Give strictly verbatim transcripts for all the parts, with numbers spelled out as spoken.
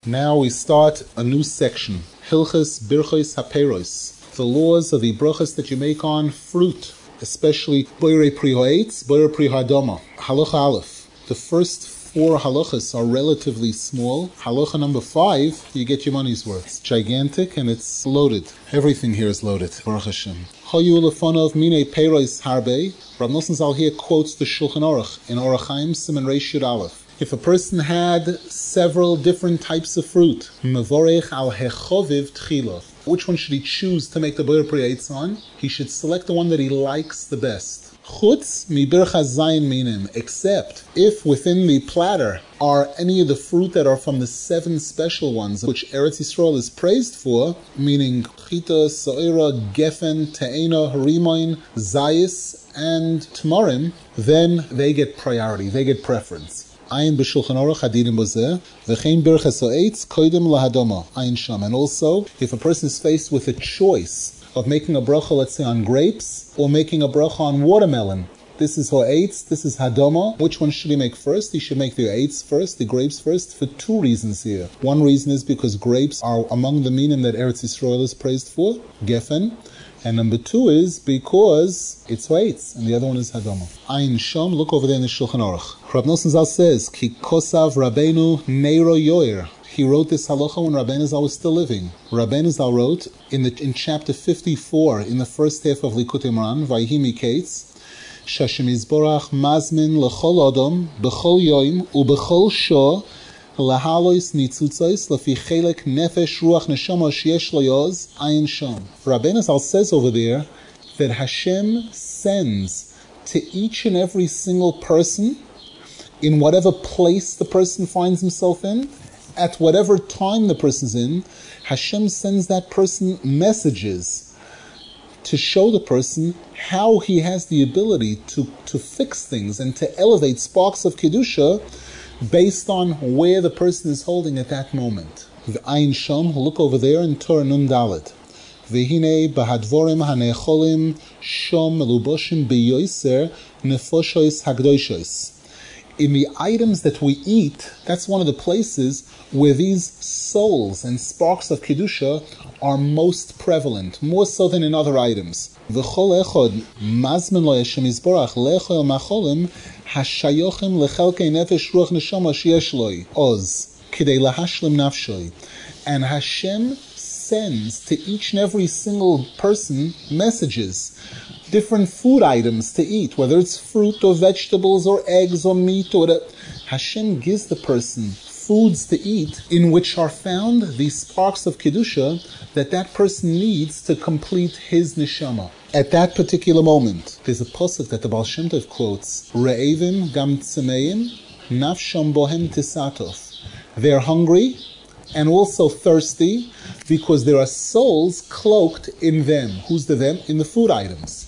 Now we start a new section, Hilchas Birchos HaPeiros, the laws of the brachas that you make on fruit, especially Boirei Pri Ha'etz, Boirei Pri Ha'adama. Halacha Aleph. The first four halachas are relatively small. Halacha number five, you get your money's worth. It's gigantic and it's loaded. Everything here is loaded. Baruch Hashem. Hayu lefanov minei peiros harbe. Rav Nosson Zal here quotes the Shulchan Aruch in Orach Chaim Siman Reish Yud Aleph. If a person had several different types of fruit, mevorech al hechoviv tchila, which one should he choose to make the Boirei Pri Ha'etz on? He should select the one that he likes the best. Chutz mi birchas zayin minim, except if within the platter are any of the fruit that are from the seven special ones which Eretz Yisrael is praised for, meaning chita, sa'ira, gefen, te'ena, rimoin, zayis, and tamarim, then they get priority, they get preference. Ayin b'shulchan aruch hadinim bozeh, v'chein birchas ha'etz koidem lahadama, ayin sham. And also, if a person is faced with a choice of making a bracha, let's say, on grapes, or making a bracha on watermelon, this is ha'etz, this is hadama. Which one should he make first? He should make the ha'etz first, the grapes first, for two reasons here. One reason is because grapes are among the minim that Eretz Yisrael is praised for, gefen. And number two is because it's ha'etz, and the other one is hadama. Ayin sham, look over there in the Shulchan Aruch. Rav Nosson Zal says, Ki kosav Rabbeinu neiro yoir. He wrote this halacha when Rabbeinu Zal was still living. Rabbeinu Zal wrote in the in chapter fifty-four, in the first half of Likutei Moharan, Vayhi Miketz, Shashem Yisborach mazmin lechol adam bechol yoim ubechol shah lahalois nitzutzos lefi chelek nefesh ruach neshama sheyesh lo yoz ayin sham. Rabbeinu Zal says over there that Hashem sends to each and every single person, in whatever place the person finds himself in, at whatever time the person's in, Hashem sends that person messages to show the person how he has the ability to, to fix things and to elevate sparks of Kedusha based on where the person is holding at that moment. V'ayin sham, look over there in Torah Nun Dalet. V'hinei bahadvorim hanecholim shom meluboshim beyoser nefoshois hagdoshos. In the items that we eat, that's one of the places where these souls and sparks of Kedusha are most prevalent, more so than in other items. V'chol echod mazmen lo Hashem yisborach lechol macholim hashayochim lechelkei nefesh ruach neshama sheyesh loi oz kidei lahashlim nafshoi. And Hashem sends to each and every single person messages, different food items to eat, whether it's fruit or vegetables or eggs or meat or whatever. Hashem gives the person foods to eat in which are found these sparks of Kedusha that that person needs to complete his neshama at that particular moment. There's a pasuk that the Baal Shem Tov quotes, Re'evim gam tzemeim nafsham bohem tisatof. They're hungry and also thirsty because there are souls cloaked in them. Who's the them? In the food items.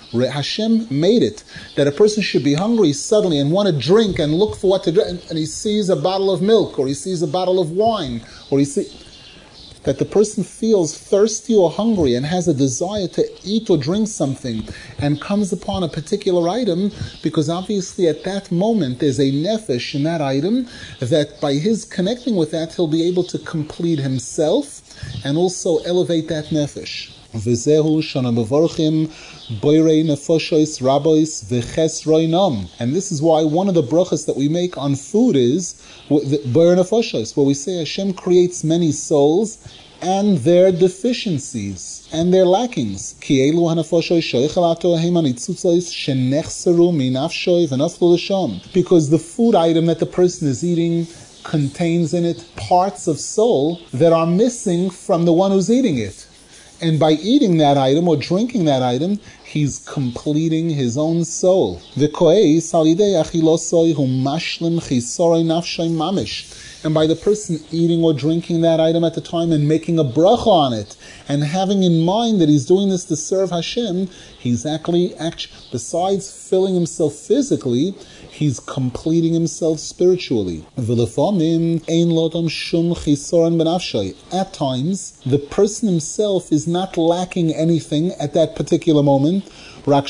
Hashem made it that a person should be hungry suddenly and want to drink and look for what to drink, and he sees a bottle of milk or he sees a bottle of wine, or he sees that the person feels thirsty or hungry and has a desire to eat or drink something and comes upon a particular item, because obviously at that moment there's a nefesh in that item that by his connecting with that he'll be able to complete himself and also elevate that nefesh. V'zehu shana mevorchim boirei nefoshois rabois v'ches roinam. And this is why one of the brachas that we make on food is boirei nefoshois, where we say Hashem creates many souls and their deficiencies and their lackings. Ki elu hanefoshois shoichalato hem anitzutzois shenechseru minafshoi v'naflu l'sham. Because the food item that the person is eating contains in it parts of soul that are missing from the one who's eating it. And by eating that item or drinking that item, he's completing his own soul. And by the person eating or drinking that item at the time and making a bracha on it, and having in mind that he's doing this to serve Hashem, he's actually, actually besides filling himself physically, He's completing himself spiritually. At times, the person himself is not lacking anything at that particular moment. And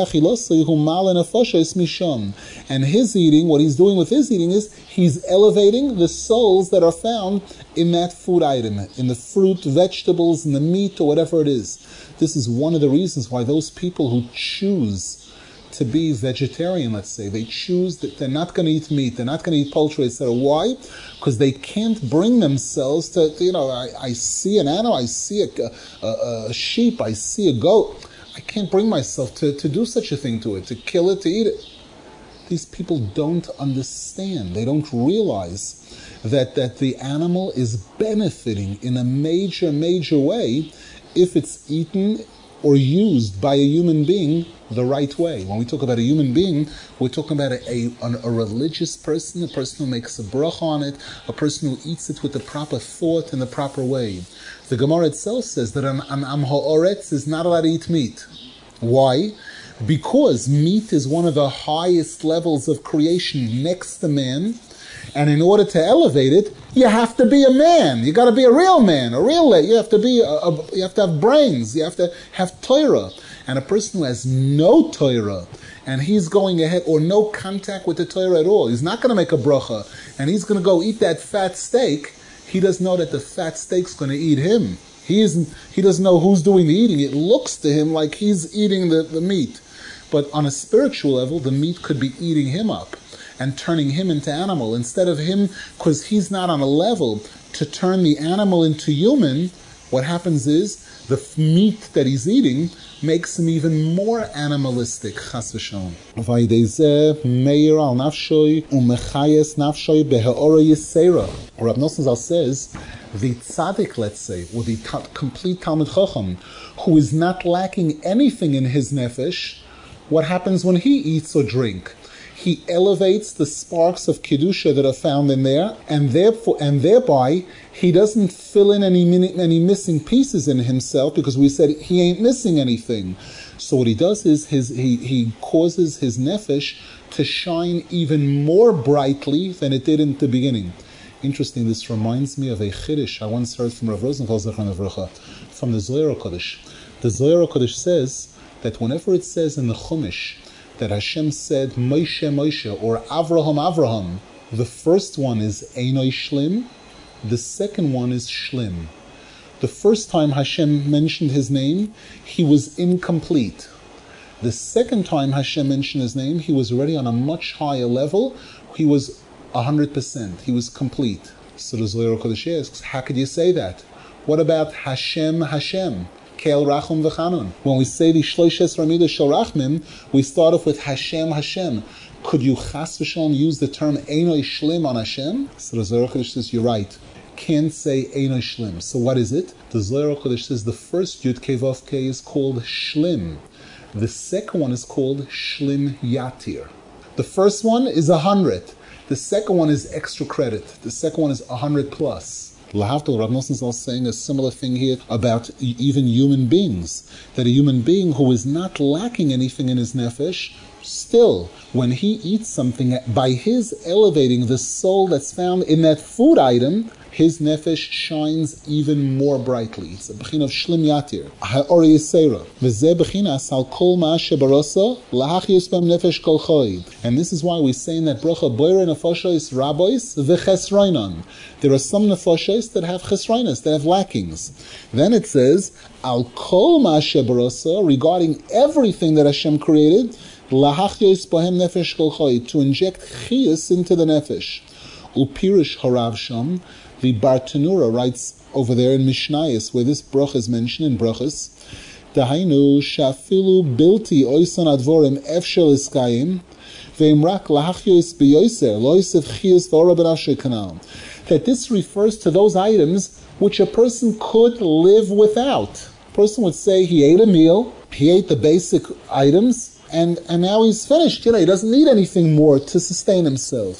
his eating, what he's doing with his eating is he's elevating the souls that are found in that food item, in the fruit, vegetables, in the meat, or whatever it is. This is one of the reasons why those people who choose to be vegetarian, let's say, they choose that they're not going to eat meat, they're not going to eat poultry, et cetera. Why? Because they can't bring themselves to, you know, I, I see an animal, I see a, a, a sheep, I see a goat. I can't bring myself to, to do such a thing to it, to kill it, to eat it. These people don't understand. They don't realize that, that the animal is benefiting in a major, major way if it's eaten or used by a human being the right way. When we talk about a human being, we're talking about a, a, a religious person, a person who makes a bracha on it, a person who eats it with the proper thought and the proper way. The Gemara itself says that an, an Am Ha'oretz is not allowed to eat meat. Why? Because meat is one of the highest levels of creation next to man, and in order to elevate it, you have to be a man. You got to be a real man, a real. You have to be. A, a, you have to have brains. You have to have Torah. And a person who has no Torah, and he's going ahead, or no contact with the Torah at all, he's not going to make a bracha, and he's going to go eat that fat steak. He doesn't know that the fat steak's going to eat him. He isn't. He doesn't know who's doing the eating. It looks to him like he's eating the, the meat, but on a spiritual level, the meat could be eating him up and turning him into animal. Instead of him, because he's not on a level to turn the animal into human, what happens is the meat that he's eating makes him even more animalistic. Chas v'shalom. V'aydezeh meir al nafshoy umechayes nafshoy beheora yisera. Rav Nosson Zal says, the tzaddik, let's say, or the t- complete Talmid Chacham, who is not lacking anything in his nefesh, what happens when he eats or drink? He elevates the sparks of Kedusha that are found in there, and therefore, and thereby, he doesn't fill in any any missing pieces in himself, because we said he ain't missing anything. So what he does is his he, he causes his nefesh to shine even more brightly than it did in the beginning. Interesting, this reminds me of a chiddush I once heard from Rav Rosenfeld Zechron Avrocha, from the Zohar HaKadosh. The Zohar HaKadosh says that whenever it says in the Chumash that Hashem said Moshe Moshe or Avraham Avraham, the first one is Einoi Shlim, the second one is Shlim. The first time Hashem mentioned his name, he was incomplete. The second time Hashem mentioned his name, he was already on a much higher level. He was one hundred percent. He was complete. So the Zohar HaKadosh asks, how could you say that? What about Hashem Hashem? Kel Rachum V'Chanun. When we say the Shloishes Ramidah Shel Rachmim, we start off with Hashem Hashem. Could you Chas V'Shalom use the term Einoi Shlim on Hashem? So the Zohar HaKadosh says, you're right. Can't say Einoi Shlim. So what is it? The Zohar HaKadosh says the first Yud Kei Vav Kei is called Shlim. The second one is called Shlim Yatir. The first one is a hundred. The second one is extra credit. The second one is a hundred plus. Lahavdil, Rav Nosson is saying a similar thing here about even human beings. That a human being who is not lacking anything in his nefesh, still, when he eats something, by his elevating the soul that's found in that food item, his nefesh shines even more brightly. It's a b'chin of shlim yatir. Ha'ori yisera. V'zeh b'chinas al kol ma'ashe barosa lahachyus b'em nefesh kol choy. And this is why we say in that bracha, boire nefoshois rabois v'chesroinon. There are some nefoshois that have chesroinos, that have lackings. Then it says, al kol ma'ashe barosa, regarding everything that Hashem created, lahachyus b'em nefesh kol choy, to inject chiyus into the nefesh. Upirish harav sham. The Bartanura writes over there in Mishnayos, where this bracha is mentioned in brachas, Dahainu shafilu bilti oisan advorim efshel iskayim ve'imrak lahachyois beyoser loisef chiyus v'ora benashe kanal. That this refers to those items which a person could live without. A person would say he ate a meal, he ate the basic items, and, and now he's finished. You know, he doesn't need anything more to sustain himself.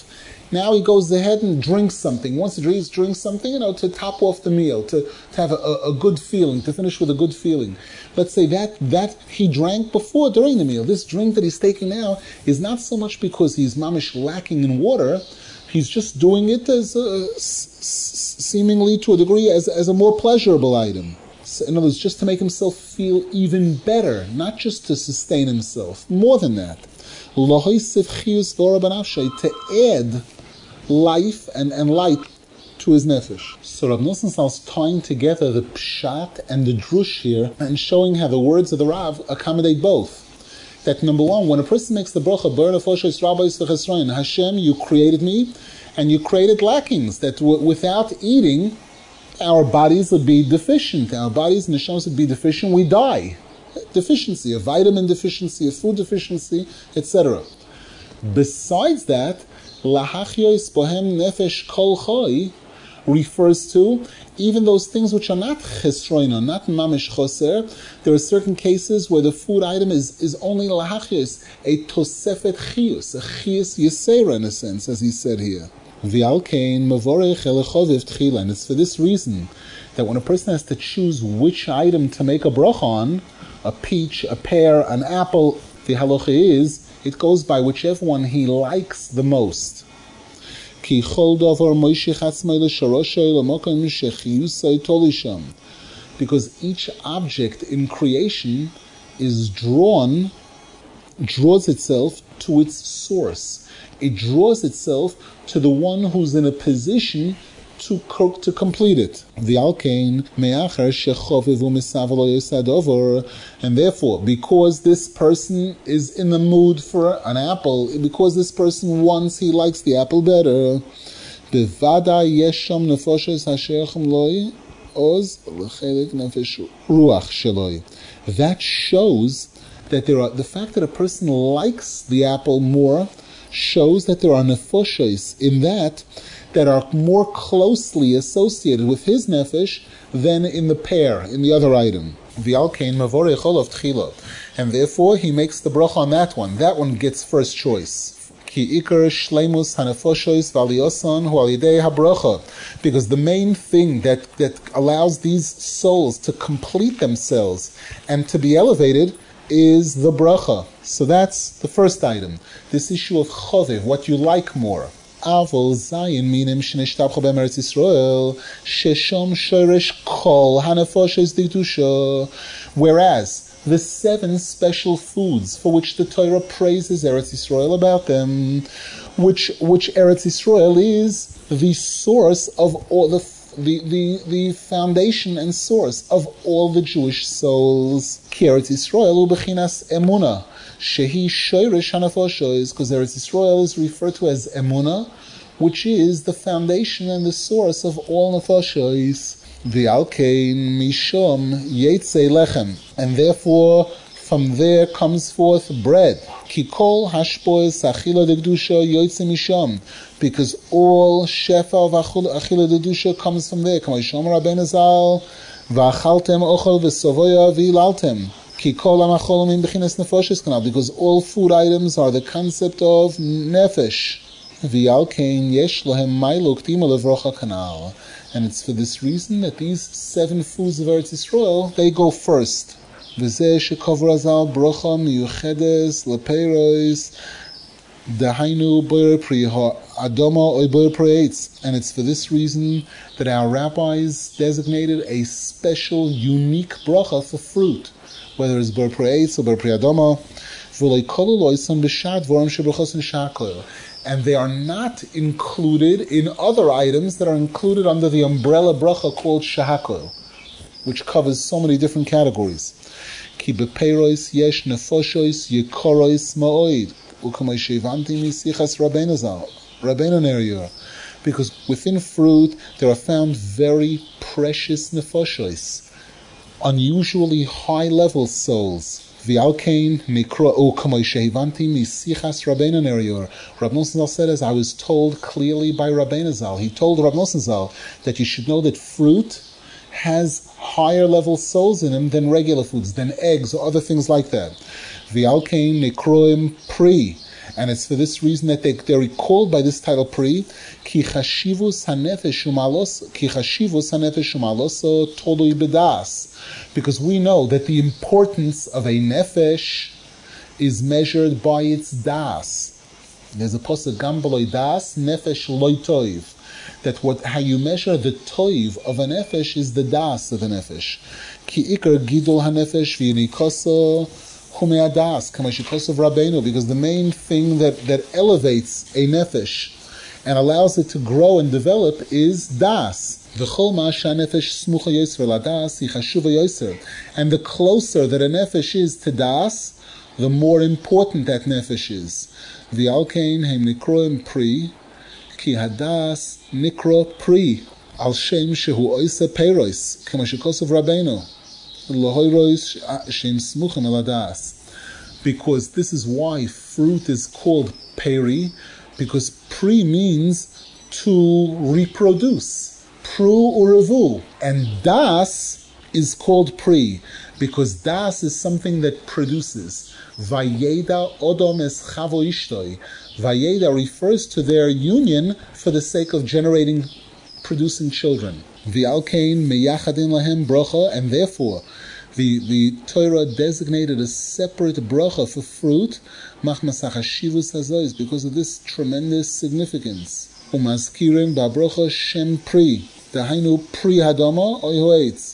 Now he goes ahead and drinks something. He wants to drink, drink something, you know, to top off the meal, to, to have a, a good feeling, to finish with a good feeling. Let's say that that he drank before, during the meal. This drink that he's taking now is not so much because he's mamish lacking in water. He's just doing it as a, s- seemingly to a degree as, as a more pleasurable item. So in other words, just to make himself feel even better, not just to sustain himself, more than that. To add life and, and light to his nefesh. So Rav Nosson is tying together the pshat and the drush here and showing how the words of the Rav accommodate both. That number one, when a person makes the bracha, Hashem, you created me, and you created lackings, that w- without eating, our bodies would be deficient. Our bodies, neshamas, would be deficient. We die. Deficiency, a vitamin deficiency, a food deficiency, et cetera. Besides that, lahachyois bohem nefesh kol chai refers to even those things which are not chesroina, not mamish choser. There are certain cases where the food item is, is only lahachyois, a tosefet chiyus, a chiyus yesera in a sense, as he said here. V'al kein mavorech elechoviv tchila. And it's for this reason that when a person has to choose which item to make a bracha on, a peach, a pear, an apple, the halacha is, it goes by whichever one he likes the most. Because each object in creation is drawn, draws itself to its source. It draws itself to the one who's in a position to to complete it. The alkain me'achar shechovivu misavalo yosadover, and therefore, because this person is in the mood for an apple, because this person wants, he likes the apple better. Bevada yesham nefoshes hasherchem loy oz lechelik nefesh ruach sheloi. That shows that there are the fact that a person likes the apple more shows that there are nefoshes in that that are more closely associated with his nefesh than in the pear, in the other item. And therefore he makes the bracha on that one. That one gets first choice. Because the main thing that, that allows these souls to complete themselves and to be elevated is the bracha. So that's the first item. This issue of choviv, what you like more. Avol zayin minim shenishtabcha b'Eretz Yisrael sheshom shoresh kol hanefoshes dikdusha. Whereas the seven special foods for which the Torah praises Eretz Yisrael about them, which which Eretz Yisrael is the source of all the the the, the foundation and source of all the Jewish souls. Ki Eretz Yisrael u'bechinas emuna. Shehi shoresh hanefoshes, because Eretz Yisrael is referred to as emuna, which is the foundation and the source of all nefoshes. V'alkein mishom yetzei lechem, and therefore from there comes forth bread. Ki kol hashpoes achila dekdusha yotze mishom, because all shefa of achila dekdusha comes from there. Kama yishom Rabbeinu Zal, v'achaltem ochel v'sovoya v'ilaltem. Ki kol hamachol min bechinas nefoshes kanal, because all food items are the concept of nefesh. V'alkein yesh lohem mailuk tima levrocha kanal. And it's for this reason that these seven foods of Eretz Yisrael, they go first. V'zeh shekover azal brocha miyuchedes lepeiros dahainu boyer pri adoma or boyer pri eitz. And it's for this reason that our rabbis designated a special, unique bracha for fruit, whether it's boyer pri eitz or boyer pri adoma. V'lei kolu loisam b'shad voram shebrachos nishakol. And they are not included in other items that are included under the umbrella bracha called shahakol, which covers so many different categories. Ki bepeiros yesh nefoshois yekorois ma'oid u'kamay shevanti misichas Rabbeinu Zal, Rabbeinu Nerior, because within fruit there are found very precious nefoshois, unusually high-level souls. V'alkein mikra o kamay shehivanti misichas Rabbeinu Nerior. Rav Nosson Zal said, as I was told clearly by Rabbeinu Zal, he told Rav Nosson Zal that you should know that fruit has higher level souls in them than regular foods, than eggs or other things like that. V'alkein mikroim pri, And it's for this reason that they, they're recalled by this title Pri, Ki chashivus hanefesh umalos, Ki chashivus hanefesh umaloso tolui bedas. Because we know that the importance of a nefesh is measured by its das. There's a pasuk Gambaloi das nefesh loy toiv, that what how you measure the toiv of a nefesh is the das of a nefesh. Ki ikar gidol hanefesh v'yinikoso humei das kamashikos of Rabbeinu, because the main thing that that elevates a nefesh and allows it to grow and develop is das. V'chol ma'asha nefesh smucha yoser ladas yichashuva yoser, and the closer that a nefesh is to das, the more important that nefesh is. The alkain heim nikroim pri, ki hadas nikro pri, al shem shehu oisa peiros, kamashikos of Rabbeinu, lohoiros shem smuchim el hadas. Because this is why fruit is called peri, because pri means to reproduce, pru urevu, and das is called pri, because das is something that produces. Vayeda odom es chavo ishtoi. Vayeda refers to their union for the sake of generating, producing children. V'alkein meyachadin lahem bracha, and therefore the, the Torah designated a separate bracha for fruit, machmas hachashivus hazois, because of this tremendous significance. Umazkirim ba'bracha shem pri, dahainu pri hadama oihoetz,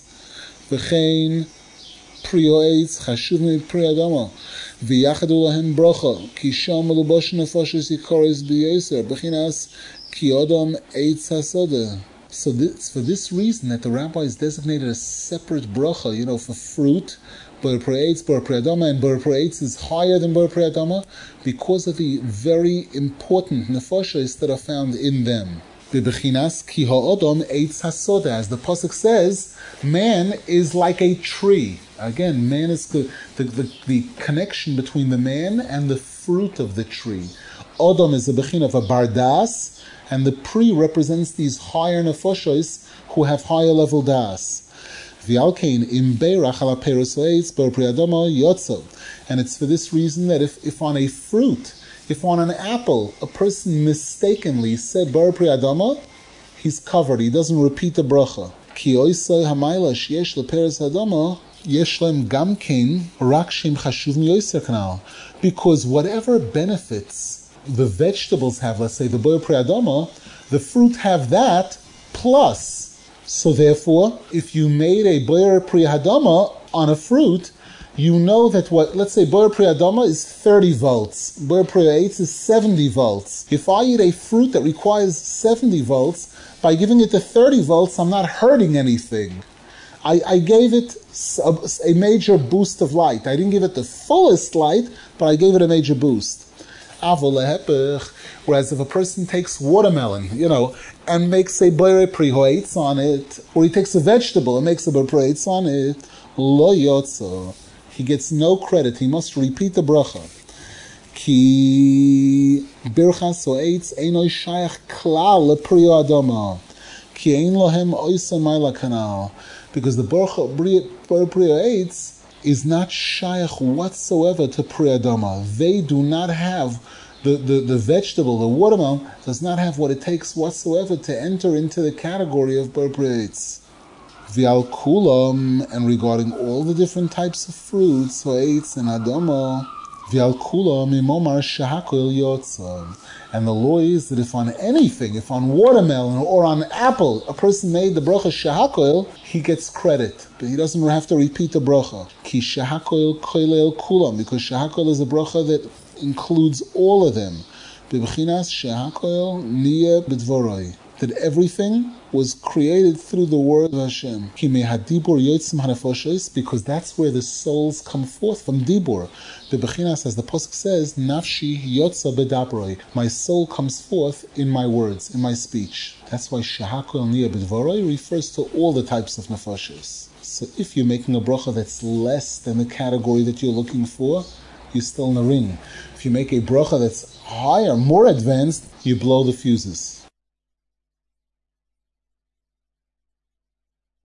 v'chein pri oetz chashuv mi pri hadama. V'yachadu lahem bracha, ki sham melubosh nefashos yikoros b'yoser, b'chinas ki odom eitz hasoda. So this, for this reason that the rabbis designated a separate bracha, you know, for fruit, bar pri eitz, bar pri hadama, and bar pri eitz is higher than bar pri hadama because of the very important nefashos that are found in them. B'chinas ki ha'odom eitz hasoda, as the pasuk says, man is like a tree. Again, man is the, the, the, the connection between the man and the fruit of the tree. Odom is the bechin of a bardas, and the pri represents these higher nefoshos who have higher level das. V'alkein im beirach ala peros v'eitz bar pri hadama yotzo. And it's for this reason that if, if on a fruit, if on an apple, a person mistakenly said bar pri hadama, he's covered, he doesn't repeat the bracha. Ki oisai hamayla sheyesh leperos hadama yeshlem gamkein rak shem chashuvim yoser kanal. Because whatever benefits the vegetables have, let's say the bar pri hadama, the fruit have that plus. So therefore, if you made a bar pri hadama on a fruit, you know that what, let's say bar pri hadama is thirty volts, bar pri eitz is seventy volts. If I eat a fruit that requires seventy volts, by giving it the thirty volts, I'm not hurting anything. I, I gave it a, a major boost of light. I didn't give it the fullest light, but I gave it a major boost. Whereas if a person takes watermelon, you know, and makes a bar pri eitz on it, or he takes a vegetable and makes a bar pri eitz on it, lo yotzo, he gets no credit. He must repeat the bracha. Ki birchas eitz einoi shayach klal lepri hadama, ki ein lohem oisa mayla kanal, because the bracha bar pri eitz is not shayach whatsoever to pri hadama. They do not have, the, the, the vegetable, the watermelon, does not have what it takes whatsoever to enter into the category of bar pri eitz. V'al kulam, and regarding all the different types of fruits, eitz and hadama, v'al kulam imomar shehakol yotzav. And the law is that if on anything, if on watermelon or on apple, a person made the bracha shehakol, he gets credit, but he doesn't have to repeat the bracha. Ki shehakol koilel kulam, because shehakol is a bracha that includes all of them. B'chinas shehakol niya b'dvoroi, that everything was created through the word of Hashem. Ki mehadibur yotzim hanefoshes, because that's where the souls come forth from dibur. The bechinas, as the pasuk says, nafshi yotza bedabroi, my soul comes forth in my words, in my speech. That's why shehakol niya b'dvoroi refers to all the types of nefoshes. So if you're making a bracha that's less than the category that you're looking for, you're still in the ring. If you make a bracha that's higher, more advanced, you blow the fuses.